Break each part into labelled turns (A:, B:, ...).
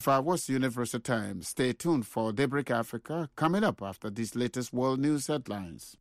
A: What's Universal Times. Stay tuned for Daybreak Africa coming up after these latest world news headlines.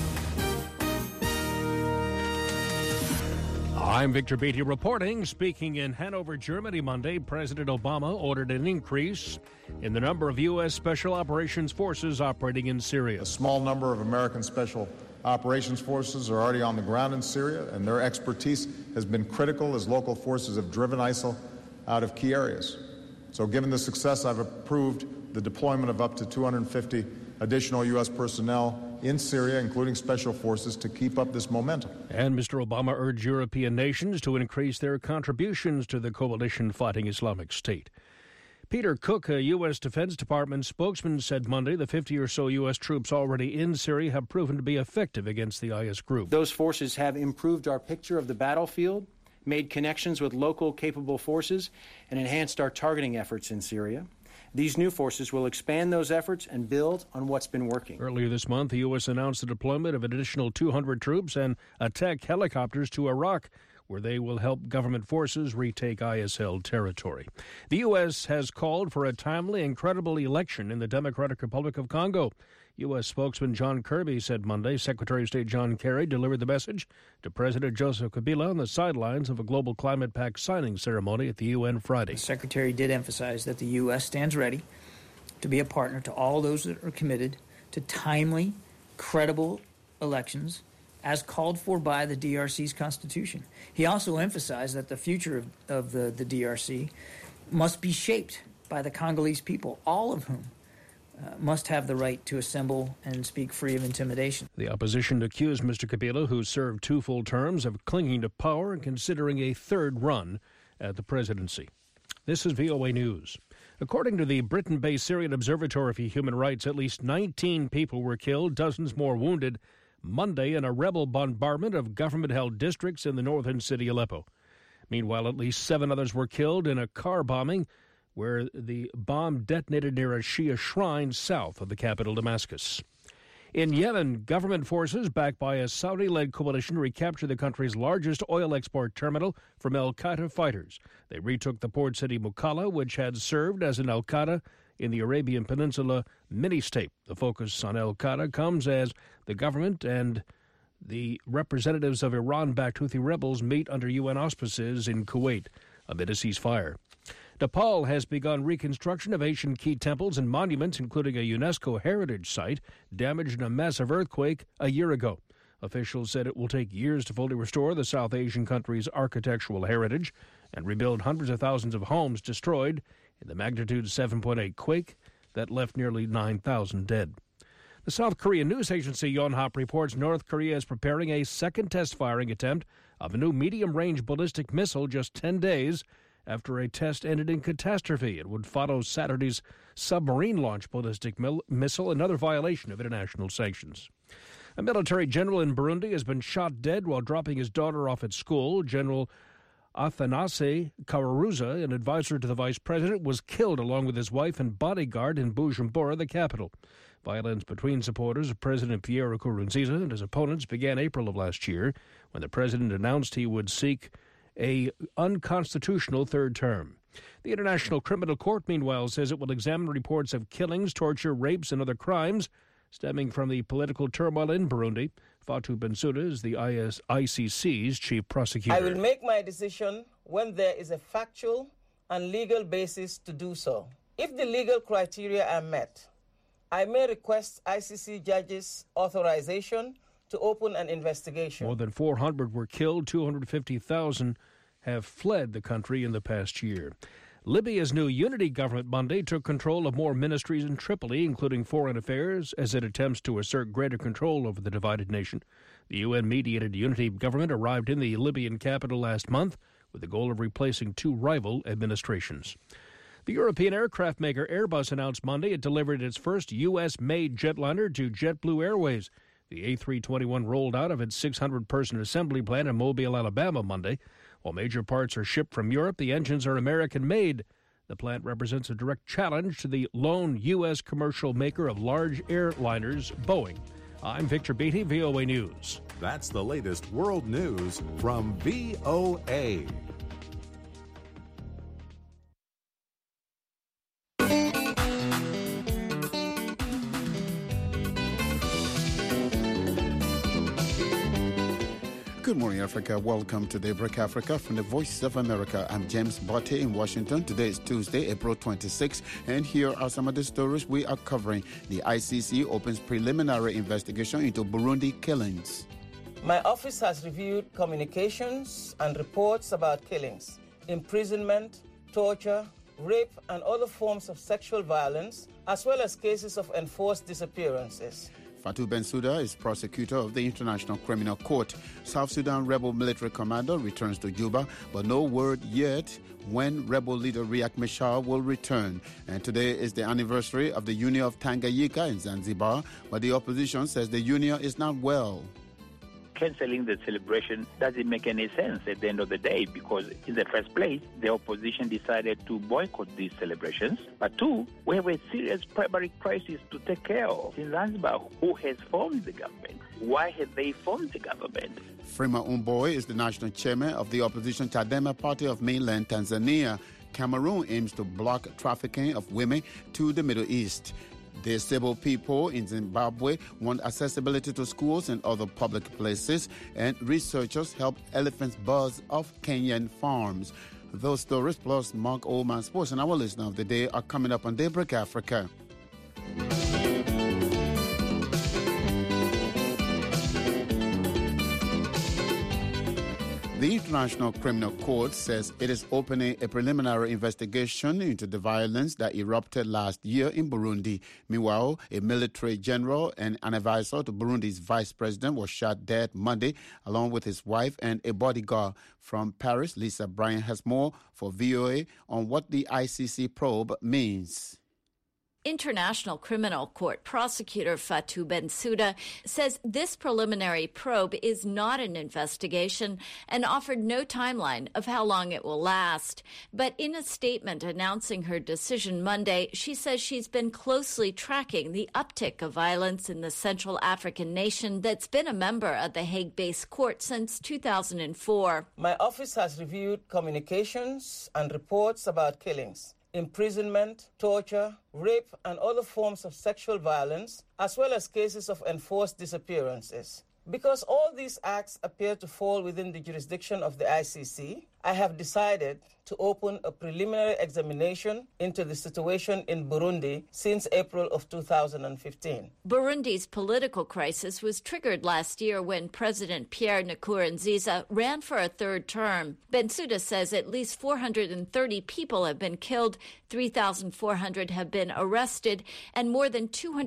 B: I'm Victor Beatty reporting. Speaking in Hanover, Germany Monday, President Obama ordered an increase in the number of U.S. Special Operations Forces operating in Syria.
C: A small number of American Special Operations Forces are already on the ground in Syria, and their expertise has been critical as local forces have driven ISIL out of key areas. So given the success, I've approved the deployment of up to 250 additional U.S. personnel in Syria, including special forces, to keep up this momentum.
B: And Mr. Obama urged European nations to increase their contributions to the coalition fighting Islamic State. Peter Cook, a U.S. Defense Department spokesman, said Monday the 50 or so U.S. troops already in Syria have proven to be effective against the IS group.
D: Those forces have improved our picture of the battlefield, made connections with local capable forces, and enhanced our targeting efforts in Syria. These new forces will expand those efforts and build on what's been working.
B: Earlier this month, the U.S. announced the deployment of an additional 200 troops and attack helicopters to Iraq, where they will help government forces retake IS-held territory. The U.S. has called for a timely and credible election in the Democratic Republic of Congo. U.S. spokesman John Kirby said Monday Secretary of State John Kerry delivered the message to President Joseph Kabila on the sidelines of a Global Climate Pact signing ceremony at the UN Friday.
E: The Secretary did emphasize that the U.S. stands ready to be a partner to all those that are committed to timely, credible elections as called for by the DRC's Constitution. He also emphasized that the future of the DRC must be shaped by the Congolese people, all of whom must have the right to assemble and speak free of intimidation.
B: The opposition accused Mr. Kabila, who served 2 full terms, of clinging to power and considering a third run at the presidency. This is VOA News. According to the Britain-based Syrian Observatory for Human Rights, at least 19 people were killed, dozens more wounded, Monday in a rebel bombardment of government-held districts in the northern city Aleppo. Meanwhile, at least 7 others were killed in a car bombing where the bomb detonated near a Shia shrine south of the capital, Damascus. In Yemen, government forces backed by a Saudi-led coalition recaptured the country's largest oil export terminal from al-Qaeda fighters. They retook the port city Mukalla, which had served as an al-Qaeda in the Arabian Peninsula mini-state. The focus on al-Qaeda comes as the government and the representatives of Iran-backed Houthi rebels meet under UN auspices in Kuwait amid a ceasefire. Nepal has begun reconstruction of ancient key temples and monuments, including a UNESCO heritage site damaged in a massive earthquake a year ago. Officials said it will take years to fully restore the South Asian country's architectural heritage and rebuild hundreds of thousands of homes destroyed in the magnitude 7.8 quake that left nearly 9,000 dead. The South Korean news agency Yonhap reports North Korea is preparing a second test firing attempt of a new medium-range ballistic missile just 10 days after a test ended in catastrophe. It would follow Saturday's submarine-launched ballistic missile, another violation of international sanctions. A military general in Burundi has been shot dead while dropping his daughter off at school. General Athanase Karuza, an advisor to the vice president, was killed along with his wife and bodyguard in Bujumbura, the capital. Violence between supporters of President Pierre Nkurunziza and his opponents began April of last year when the president announced he would seek a unconstitutional third term. The International Criminal Court, meanwhile, says it will examine reports of killings, torture, rapes, and other crimes stemming from the political turmoil in Burundi. Fatou Bensouda is the ICC's chief prosecutor.
F: I will make my decision when there is a factual and legal basis to do so. If the legal criteria are met, I may request ICC judges' authorization to open an investigation.
B: More than 400 were killed, 250,000 have fled the country in the past year. Libya's new unity government Monday took control of more ministries in Tripoli, including foreign affairs, as it attempts to assert greater control over the divided nation. The UN-mediated unity government arrived in the Libyan capital last month with the goal of replacing 2 rival administrations. The European aircraft maker Airbus announced Monday it delivered its first U.S.-made jetliner to JetBlue Airways. The A321 rolled out of its 600-person assembly plant in Mobile, Alabama, Monday. While major parts are shipped from Europe, the engines are American-made. The plant represents a direct challenge to the lone U.S. commercial maker of large airliners, Boeing. I'm Victor Beatty, VOA News.
G: That's the latest world news from VOA.
A: Good morning, Africa. Welcome to Daybreak Africa from the Voice of America. I'm James Botte in Washington. Today is Tuesday, April 26, and here are some of the stories we are covering. The ICC opens preliminary investigation into Burundi killings.
F: My office has reviewed communications and reports about killings, imprisonment, torture, rape, and other forms of sexual violence, as well as cases of enforced disappearances.
A: Fatou Bensouda is prosecutor of the International Criminal Court. South Sudan rebel military commander returns to Juba, but no word yet when rebel leader Riek Machar will return. And today is the anniversary of the Union of Tanganyika in Zanzibar, but the opposition says the union is not well.
H: Cancelling the celebration doesn't make any sense at the end of the day, because in the first place, the opposition decided to boycott these celebrations. But two, we have a serious primary crisis to take care of in Zanzibar. Who has formed the government? Why have they formed the government?
A: Freeman Mbowe is the national chairman of the opposition Chadema party of mainland Tanzania. Cameroon aims to block trafficking of women to the Middle East. Disabled people in Zimbabwe want accessibility to schools and other public places, and researchers help elephants buzz off Kenyan farms. Those stories plus Mark Oldman Sports and our listener of the day are coming up on Daybreak Africa. The International Criminal Court says it is opening a preliminary investigation into the violence that erupted last year in Burundi. Meanwhile, a military general and an advisor to Burundi's vice president was shot dead Monday, along with his wife and a bodyguard. From Paris, Lisa Bryant has more for VOA on what the ICC probe means.
I: International Criminal Court prosecutor Fatou Bensouda says this preliminary probe is not an investigation and offered no timeline of how long it will last. But in a statement announcing her decision Monday, she says she's been closely tracking the uptick of violence in the Central African nation that's been a member of the Hague-based court since 2004.
F: My office has reviewed communications and reports about killings, imprisonment, torture, rape, and other forms of sexual violence, as well as cases of enforced disappearances. Because all these acts appear to fall within the jurisdiction of the ICC, I have decided to open a preliminary examination into the situation in Burundi since April of 2015.
I: Burundi's political crisis was triggered last year when President Pierre Nkurunziza ran for a third term. Bensouda says at least 430 people have been killed, 3,400 have been arrested, and more than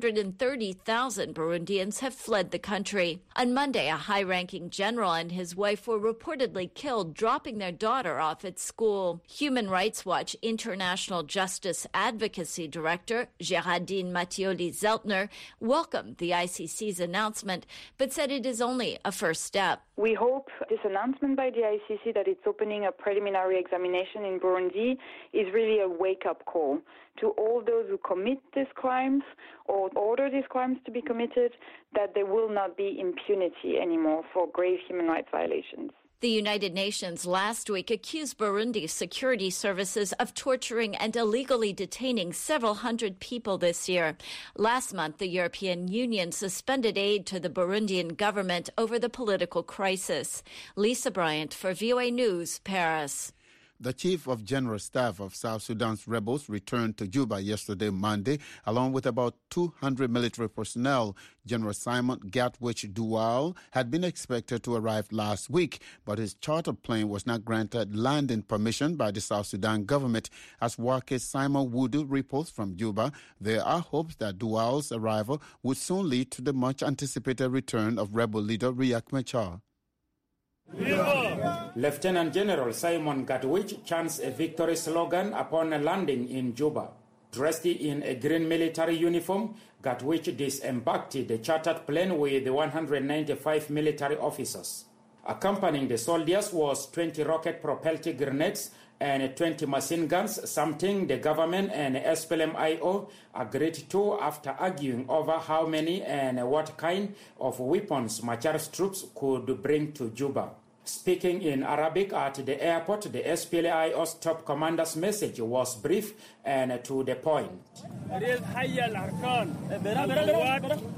I: 230,000 Burundians have fled the country. On Monday, a high-ranking general and his wife were reportedly killed dropping their daughter off at school. Human Rights Watch International Justice Advocacy Director Géraldine Mattioli-Zeltner welcomed the ICC's announcement, but said it is only a first step.
J: We hope this announcement by the ICC that it's opening a preliminary examination in Burundi is really a wake-up call to all those who commit these crimes or order these crimes to be committed, that there will not be impunity anymore for grave human rights violations.
I: The United Nations last week accused Burundi's security services of torturing and illegally detaining several hundred people this year. Last month, the European Union suspended aid to the Burundian government over the political crisis. Lisa Bryant for VOA News, Paris.
A: The Chief of General Staff of South Sudan's rebels returned to Juba yesterday, Monday, along with about 200 military personnel. General Simon Gatwich Dual had been expected to arrive last week, but his chartered plane was not granted landing permission by the South Sudan government. As Wake Simon Wudu reports from Juba, there are hopes that Dual's arrival would soon lead to the much-anticipated return of rebel leader Riek Machar.
K: Lieutenant General Simon Gatwich chants a victory slogan upon landing in Juba. Dressed in a green military uniform, Gatwich disembarked the chartered plane with 195 military officers. Accompanying the soldiers was 20 rocket-propelled grenades and 20 machine guns, something the government and SPLM-IO agreed to after arguing over how many and what kind of weapons Machar's troops could bring to Juba. Speaking in Arabic at the airport, the SPLM-IO's top commander's message was brief and to the point.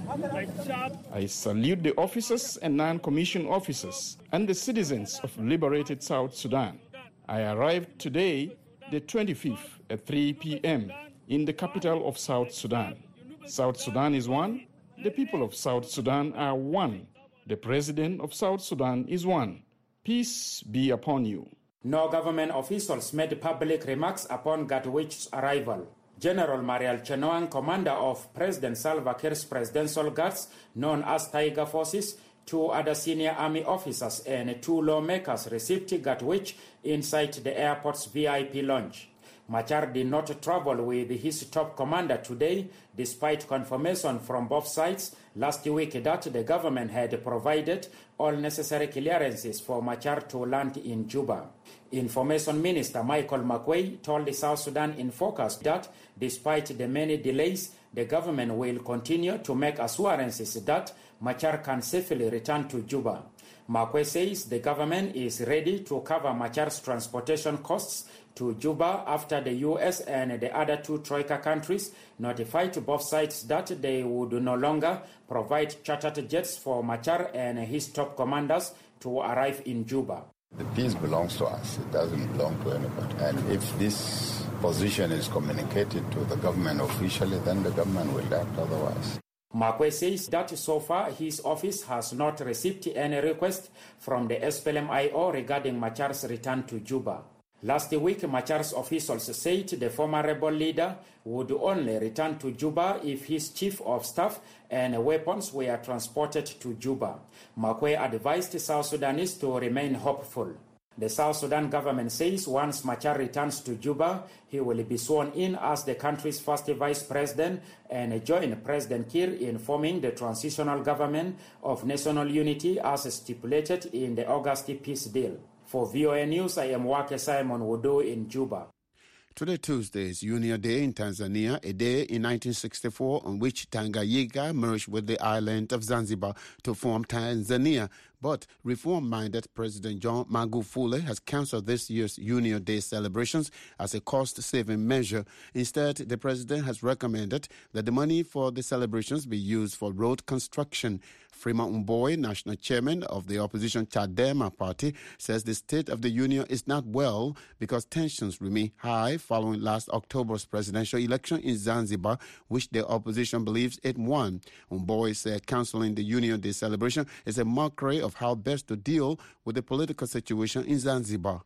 L: I salute the officers and non-commissioned officers and the citizens of liberated South Sudan. I arrived today, the 25th, at 3 p.m. in the capital of South Sudan. South Sudan is one. The people of South Sudan are one. The president of South Sudan is one. Peace be upon you.
K: No government officials made public remarks upon Gatwich's arrival. General Mariel Chenoang, commander of President Salva Kiir's presidential guards, known as Tiger Forces, 2 other senior army officers and 2 lawmakers received Gatwich inside the airport's VIP lounge. Machar did not travel with his top commander today, despite confirmation from both sides last week that the government had provided all necessary clearances for Machar to land in Juba. Information Minister Michael Makwei told the South Sudan in Focus that despite the many delays, the government will continue to make assurances that Machar can safely return to Juba. Makwei says the government is ready to cover Machar's transportation costs to Juba after the U.S. and the other 2 Troika countries notified both sides that they would no longer provide chartered jets for Machar and his top commanders to arrive in Juba.
M: The peace belongs to us. It doesn't belong to anybody. And if this position is communicated to the government officially, then the government will act otherwise.
K: Makwei says that so far his office has not received any request from the SPLM-IO regarding Machar's return to Juba. Last week, Machar's officials said the former rebel leader would only return to Juba if his chief of staff and weapons were transported to Juba. Makwei advised South Sudanese to remain hopeful. The South Sudan government says once Machar returns to Juba, he will be sworn in as the country's first vice president and join President Kiir in forming the transitional government of national unity as stipulated in the August peace deal. For VOA News, I am Wake Simon Wodo in Juba.
A: Today, Tuesday, is Union Day in Tanzania, a day in 1964 on which Tanganyika merged with the island of Zanzibar to form Tanzania. But reform-minded President John Magufuli has cancelled this year's Union Day celebrations as a cost-saving measure. Instead, the president has recommended that the money for the celebrations be used for road construction. Freeman Mbowe, national chairman of the opposition Chadema party, says the State of the Union is not well because tensions remain high following last October's presidential election in Zanzibar, which the opposition believes it won. Mbowe said cancelling the Union Day celebration is a mockery of how best to deal with the political situation in Zanzibar.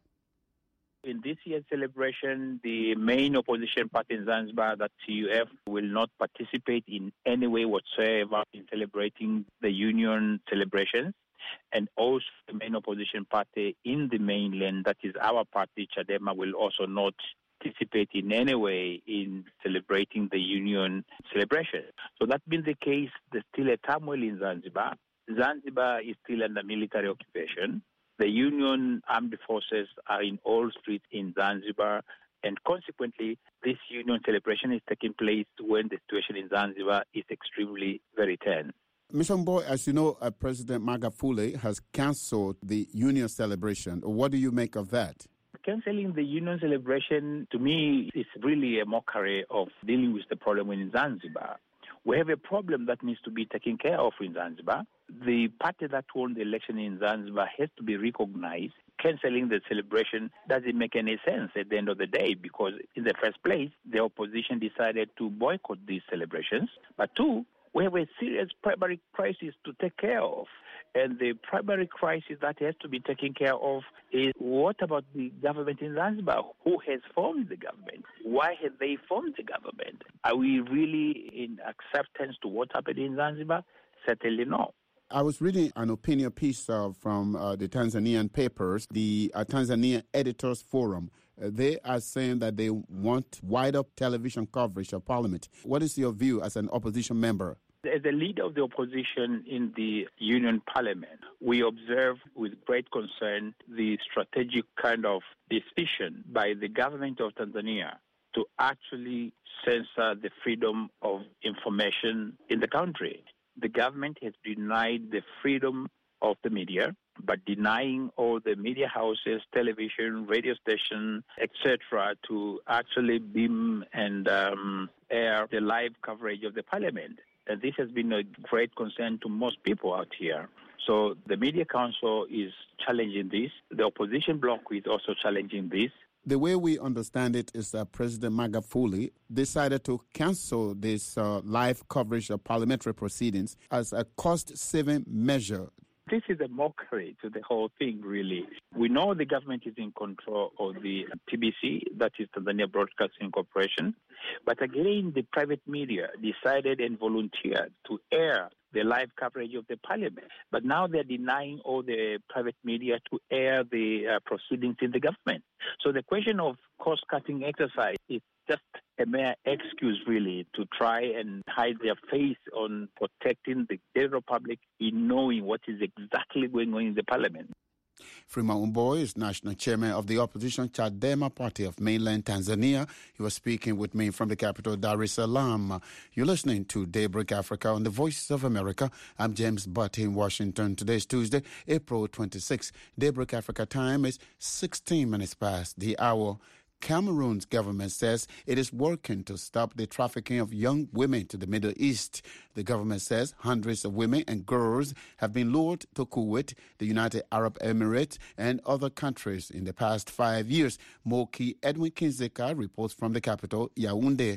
H: In this year's celebration, the main opposition party in Zanzibar, that CUF, will not participate in any way whatsoever in celebrating the union celebrations. And also the main opposition party in the mainland, that is our party, Chadema, will also not participate in any way in celebrating the union celebration. So that being the case, there's still a turmoil in Zanzibar. Zanzibar is still under military occupation. The Union Armed Forces are in all streets in Zanzibar, and consequently, this Union celebration is taking place when the situation in Zanzibar is extremely very tense.
A: Mr. Mbowe, as you know, President Magufuli has cancelled the Union celebration. What do you make of that?
H: Cancelling the Union celebration, to me, is really a mockery of dealing with the problem in Zanzibar. We have a problem that needs to be taken care of in Zanzibar. The party that won the election in Zanzibar has to be recognized. Cancelling the celebration doesn't make any sense at the end of the day because, in the first place, the opposition decided to boycott these celebrations. But 2, we have a serious primary crisis to take care of. And the primary crisis that has to be taken care of is what about the government in Zanzibar? Who has formed the government? Why have they formed the government? Are we really in acceptance to what happened in Zanzibar? Certainly no.
A: I was reading an opinion piece from the Tanzanian papers, the Tanzania Editors Forum. They are saying that they want wider television coverage of Parliament. What is your view as an opposition member?
H: As the leader of the opposition in the Union Parliament, we observe with great concern the strategic kind of decision by the government of Tanzania to actually censor the freedom of information in the country. The government has denied the freedom of the media, but denying all the media houses, television, radio stations, etc., to actually beam and air the live coverage of the parliament. this has been a great concern to most people out here. So the Media Council is challenging this. The opposition bloc is also challenging this.
A: The way we understand it is that President Magufuli decided to cancel this live coverage of parliamentary proceedings as a cost-saving measure.
H: This is a mockery to the whole thing, really. We know the government is in control of the TBC, that is Tanzania Broadcasting Corporation. But again, the private media decided and volunteered to air the live coverage of the parliament. But now they're denying all the private media to air the proceedings in the government. So the question of cost-cutting exercise is just a mere excuse, really, to try and hide their face on protecting the general public in knowing what is exactly going on in the parliament.
A: Freeman Mbowe is national chairman of the opposition Chadema party of mainland Tanzania. He was speaking with me from the capital, Dar es Salaam. You're listening to Daybreak Africa on the Voice of America. I'm James Butt in Washington. Today is Tuesday, April 26. Daybreak Africa time is 16 minutes past the hour. Cameroon's government says it is working to stop the trafficking of young women to the Middle East. The government says hundreds of women and girls have been lured to Kuwait, the United Arab Emirates, and other countries in the past 5 years. Moki Edwin Kinzeka reports from the capital, Yaoundé.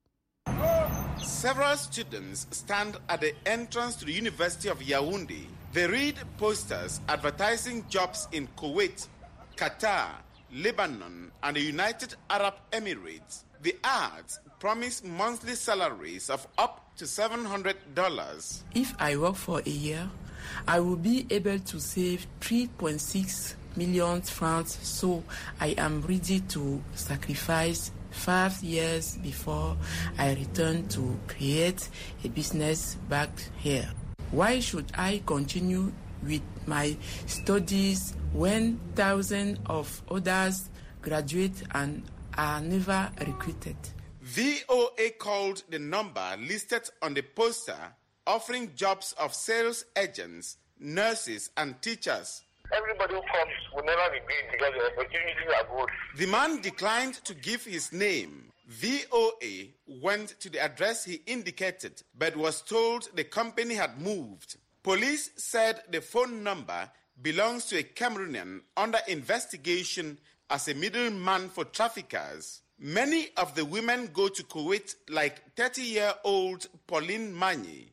N: Several students stand at the entrance to the University of Yaoundé. They read posters advertising jobs in Kuwait, Qatar, Lebanon, and the United Arab Emirates. The ads promise monthly salaries of up to $700.
O: If I work for a year, I will be able to save 3.6 million francs, so I am ready to sacrifice 5 years before I return to create a business back here. Why should I continue with my studies when thousands of others graduate and are never recruited?
N: VOA called the number listed on the poster, offering jobs of sales agents, nurses, and teachers.
P: Everybody who comes will never be great because the opportunities are good.
N: The man declined to give his name. VOA went to the address he indicated, but was told the company had moved. Police said the phone number belongs to a Cameroonian under investigation as a middleman for traffickers. Many of the women go to Kuwait, like 30-year-old Pauline Magny.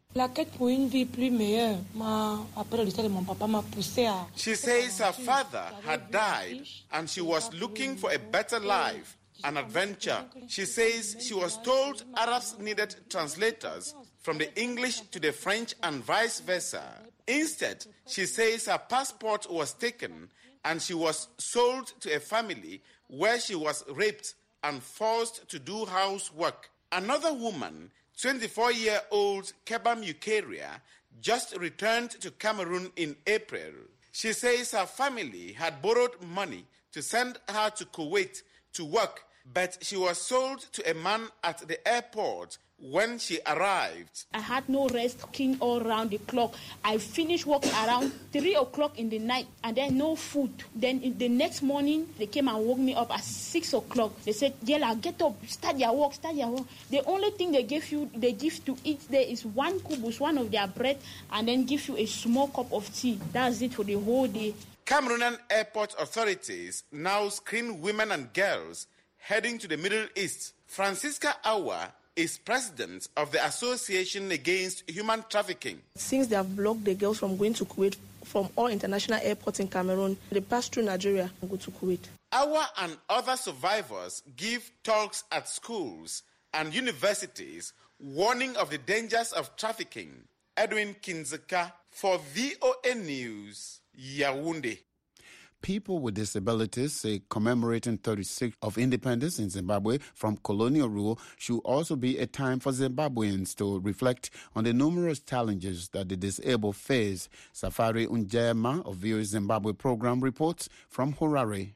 N: She says her father had died and she was looking for a better life, an adventure. She says she was told Arabs needed translators from the English to the French and vice versa. Instead, she says her passport was taken and she was sold to a family where she was raped and forced to do housework. Another woman, 24-year-old Kebam Eukaria, just returned to Cameroon in April. She says her family had borrowed money to send her to Kuwait to work, but she was sold to a man at the airport when she arrived.
Q: I had no rest, cooking all around the clock. I finished work around 3 o'clock in the night and then no food. Then in the next morning, they came and woke me up at 6 o'clock. They said, Yella, get up, start your work. The only thing they give to eat there is one kubus, one of their bread, and then give you a small cup of tea. That's it for the whole day.
N: Cameroonian airport authorities now screen women and girls heading to the Middle East. Francisca Awa is president of the Association Against Human Trafficking.
R: Since they have blocked the girls from going to Kuwait from all international airports in Cameroon, they pass through Nigeria and go to Kuwait.
N: Awa and other survivors give talks at schools and universities warning of the dangers of trafficking. Edwin Kinzeka for VOA News, Yaoundé.
A: People with disabilities say commemorating 36 of independence in Zimbabwe from colonial rule should also be a time for Zimbabweans to reflect on the numerous challenges that the disabled face. Safari Unjema of VOA Zimbabwe program reports from Harare.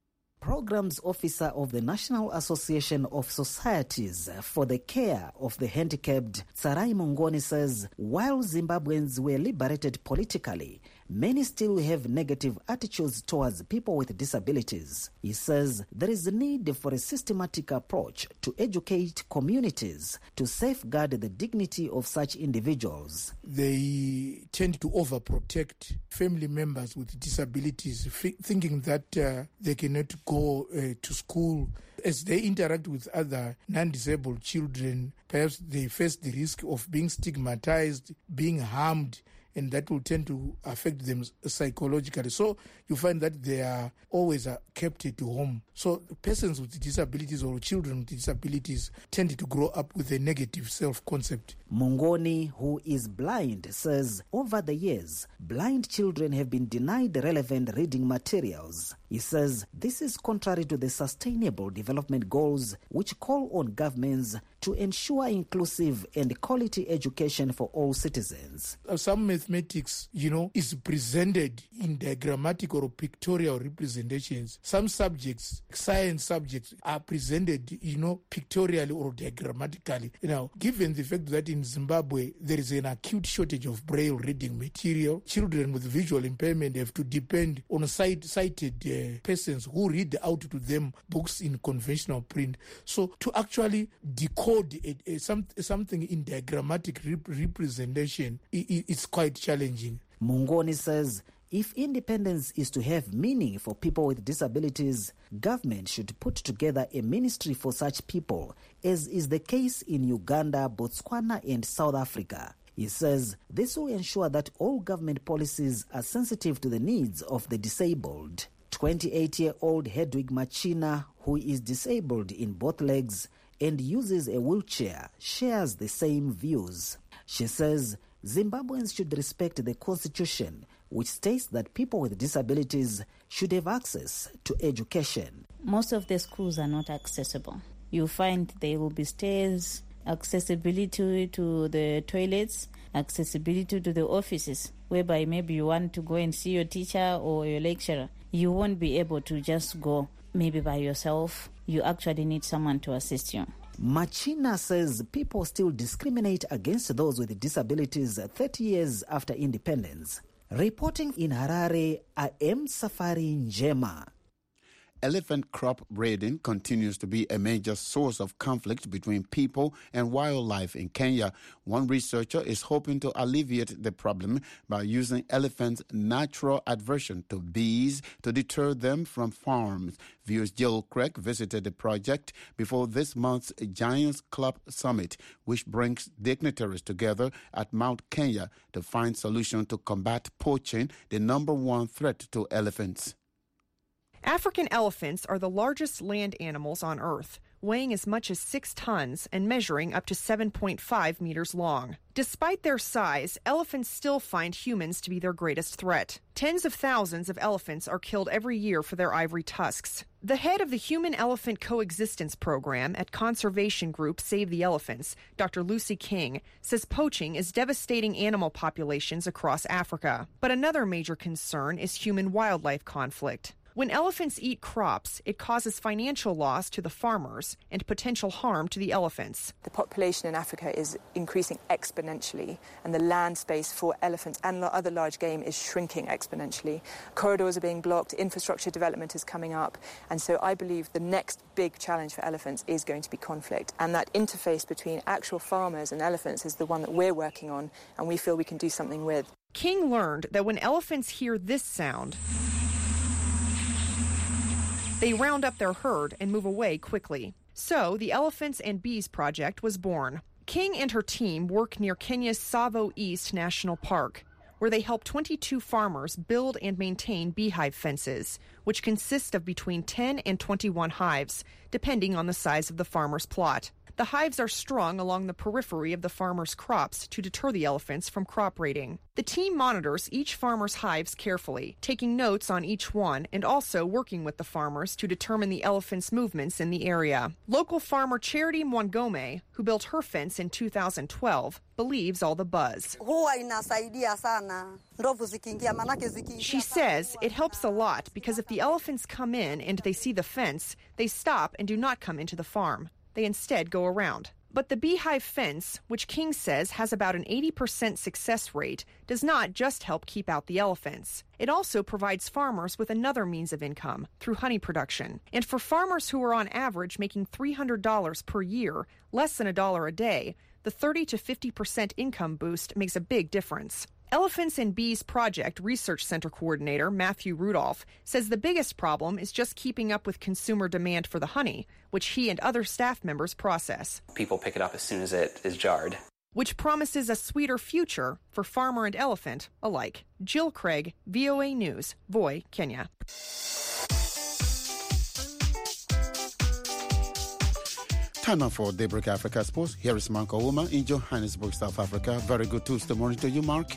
S: Programs Officer of the National Association of Societies for the Care of the Handicapped, Sarai Mongoni, says while Zimbabweans were liberated politically, many still have negative attitudes towards people with disabilities. He says there is a need for a systematic approach to educate communities to safeguard the dignity of such individuals.
T: They tend to overprotect family members with disabilities, thinking that they cannot go to school. As they interact with other non-disabled children, perhaps they face the risk of being stigmatized, being harmed, and that will tend to affect them psychologically. So you find that they are always kept at home. So persons with disabilities or children with disabilities tend to grow up with a negative self-concept.
S: Mungoni, who is blind, says over the years, blind children have been denied relevant reading materials. He says this is contrary to the Sustainable Development Goals, which call on governments to ensure inclusive and quality education for all citizens.
T: Some mathematics, is presented in diagrammatic or pictorial representations. Some subjects, science subjects, are presented, pictorially or diagrammatically. Given the fact that in Zimbabwe there is an acute shortage of braille reading material, children with visual impairment have to depend on sighted persons who read out to them books in conventional print. So to actually decode something in diagrammatic representation, it's quite challenging.
S: Mungoni says if independence is to have meaning for people with disabilities, government should put together a ministry for such people, as is the case in Uganda, Botswana, and South Africa. He says this will ensure that all government policies are sensitive to the needs of the disabled. 28-year-old Hedwig Machina, who is disabled in both legs and uses a wheelchair, shares the same views. She says Zimbabweans should respect the constitution, which states that people with disabilities should have access to education.
U: Most of the schools are not accessible. You find there will be stairs, accessibility to the toilets, accessibility to the offices, whereby maybe you want to go and see your teacher or your lecturer. You won't be able to just go maybe by yourself. You actually need someone to assist you.
S: Machina says people still discriminate against those with disabilities 30 years after independence. Reporting in Harare, I am Safari Njema.
A: Elephant crop breeding continues to be a major source of conflict between people and wildlife in Kenya. One researcher is hoping to alleviate the problem by using elephants' natural aversion to bees to deter them from farms. Viewers Jill Craig visited the project before this month's Giants Club Summit, which brings dignitaries together at Mount Kenya to find solutions to combat poaching, the number one threat to elephants.
V: African elephants are the largest land animals on Earth, weighing as much as 6 tons and measuring up to 7.5 meters long. Despite their size, elephants still find humans to be their greatest threat. Tens of thousands of elephants are killed every year for their ivory tusks. The head of the Human-Elephant Coexistence Program at conservation group Save the Elephants, Dr. Lucy King, says poaching is devastating animal populations across Africa. But another major concern is human-wildlife conflict. When elephants eat crops, it causes financial loss to the farmers and potential harm to the elephants.
W: The population in Africa is increasing exponentially, and the land space for elephants and other large game is shrinking exponentially. Corridors are being blocked, infrastructure development is coming up, and so I believe the next big challenge for elephants is going to be conflict. And that interface between actual farmers and elephants is the one that we're working on, and we feel we can do something with.
V: King learned that when elephants hear this sound, they round up their herd and move away quickly. So the Elephants and Bees Project was born. King and her team work near Kenya's Tsavo East National Park, where they help 22 farmers build and maintain beehive fences, which consist of between 10 and 21 hives, depending on the size of the farmer's plot. The hives are strung along the periphery of the farmer's crops to deter the elephants from crop raiding. The team monitors each farmer's hives carefully, taking notes on each one and also working with the farmers to determine the elephants' movements in the area. Local farmer Charity Mwangome, who built her fence in 2012, believes all the buzz. She says it helps a lot because if the elephants come in and they see the fence, they stop and do not come into the farm. They instead go around. But the beehive fence, which King says has about an 80% success rate, does not just help keep out the elephants. It also provides farmers with another means of income through honey production. And for farmers who are on average making $300 per year, less than $1 a day, the 30 to 50% income boost makes a big difference. Elephants and Bees Project Research Center Coordinator Matthew Rudolph says the biggest problem is just keeping up with consumer demand for the honey, which he and other staff members process.
C: People pick it up as soon as it is jarred.
V: Which promises a sweeter future for farmer and elephant alike. Jill Craig, VOA News, Voi, Kenya.
A: Time now for Daybreak Africa Sports. Here is Mark Ouma in Johannesburg, South Africa. Very good Tuesday morning to you, Mark.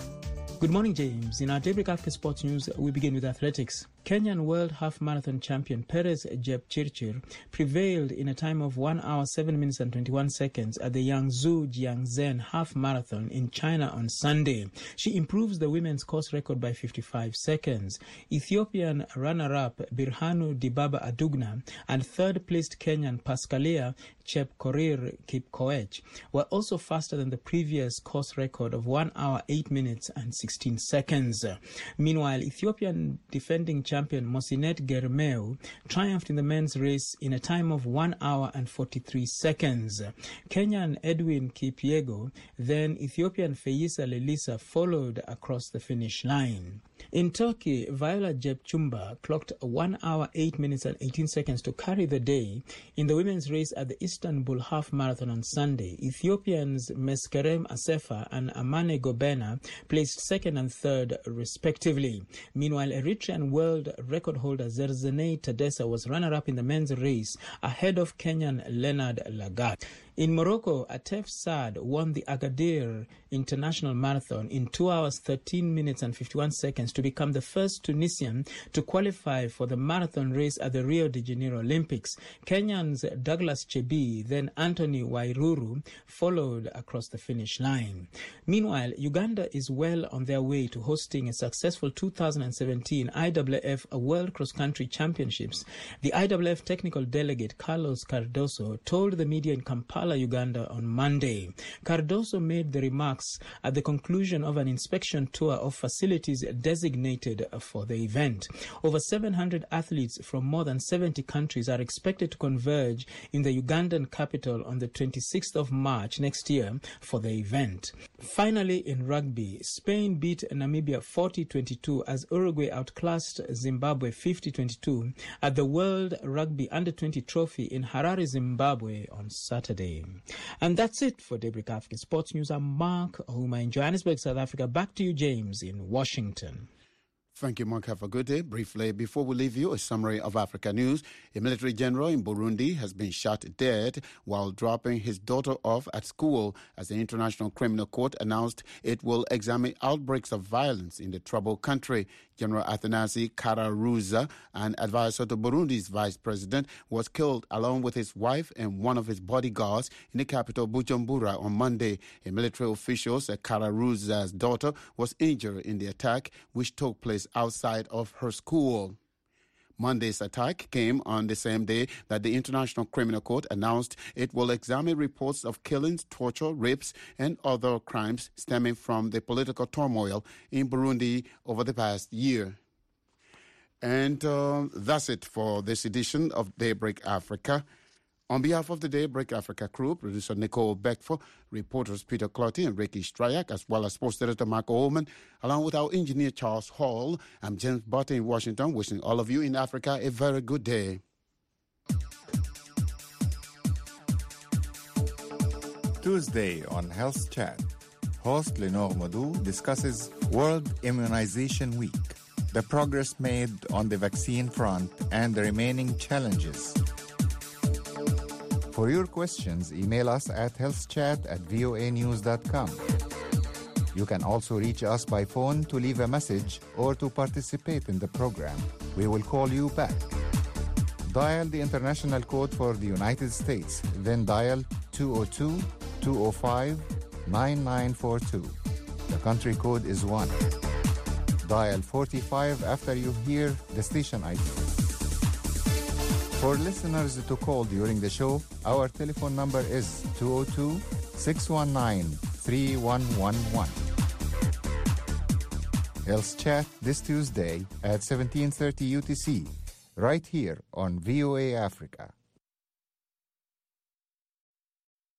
D: Good morning, James. In our Daybreak Africa Sports News, we begin with athletics. Kenyan World Half Marathon champion Perez Jepchirchir prevailed in a time of 1 hour, 7 minutes and 21 seconds at the Yangzhou Jiangzhen Half Marathon in China on Sunday. She improves the women's course record by 55 seconds. Ethiopian runner-up Birhanu Dibaba Adugna and third-placed Kenyan Pascalia Chepkorir Kipkoech were also faster than the previous course record of 1 hour, 8 minutes and 16 seconds. Meanwhile, Ethiopian defending champion Mosinet Germeu triumphed in the men's race in a time of 1 hour and 43 seconds. Kenyan Edwin Kipiego, then Ethiopian Feyisa Lelisa followed across the finish line. In Turkey, Viola Jepchumba clocked 1 hour, 8 minutes and 18 seconds to carry the day in the women's race at the Istanbul Half Marathon on Sunday. Ethiopians Meskerem Asefa and Amane Gobena placed second and third, respectively. Meanwhile, Eritrean world record holder Zerzenei Tadessa was runner-up in the men's race ahead of Kenyan Leonard Lagat. In Morocco, Atef Saad won the Agadir International Marathon in 2 hours, 13 minutes and 51 seconds to become the first Tunisian to qualify for the marathon race at the Rio de Janeiro Olympics. Kenyans Douglas Chebi, then Anthony Wairuru, followed across the finish line. Meanwhile, Uganda is well on their way to hosting a successful 2017 IAAF World Cross Country Championships. The IAAF technical delegate Carlos Cardoso told the media in Kampala, Uganda on Monday. Cardoso made the remarks at the conclusion of an inspection tour of facilities designated for the event. Over 700 athletes from more than 70 countries are expected to converge in the Ugandan capital on the 26th of March next year for the event. Finally, in rugby, Spain beat Namibia 40-22 as Uruguay outclassed Zimbabwe 50-22 at the World Rugby Under-20 Trophy in Harare, Zimbabwe on Saturday. And that's it for Daybreak African Sports News. I'm Mark Ouma in Johannesburg, South Africa. Back to you, James, in Washington.
A: Thank you, Mark. Have a good day. Briefly, before we leave you, a summary of Africa news. A military general in Burundi has been shot dead while dropping his daughter off at school as the International Criminal Court announced it will examine outbreaks of violence in the troubled country. General Athanasi Kararuza, an advisor to Burundi's vice president, was killed along with his wife and one of his bodyguards in the capital Bujumbura on Monday. A military official said Kararuza's daughter was injured in the attack, which took place outside of her school. Monday's attack came on the same day that the International Criminal Court announced it will examine reports of killings, torture, rapes, and other crimes stemming from the political turmoil in Burundi over the past year. And that's it for this edition of Daybreak Africa. On behalf of the Daybreak Africa crew, producer Nicole Beckford, reporters Peter Clotty and Ricky Stryak, as well as sports director Mark Ullman, along with our engineer Charles Hall, I'm James Butter in Washington, wishing all of you in Africa a very good day.
E: Tuesday on Health Chat, host Lenore Modou discusses World Immunization Week, the progress made on the vaccine front and the remaining challenges. For your questions, email us at healthchat@voanews.com. You can also reach us by phone to leave a message or to participate in the program. We will call you back. Dial the international code for the United States, then dial 202-205-9942. The country code is 1. Dial 45 after you hear the station ID. For listeners to call during the show, our telephone number is 202-619-3111. Health Chat this Tuesday at 17:30 UTC, right here on VOA Africa.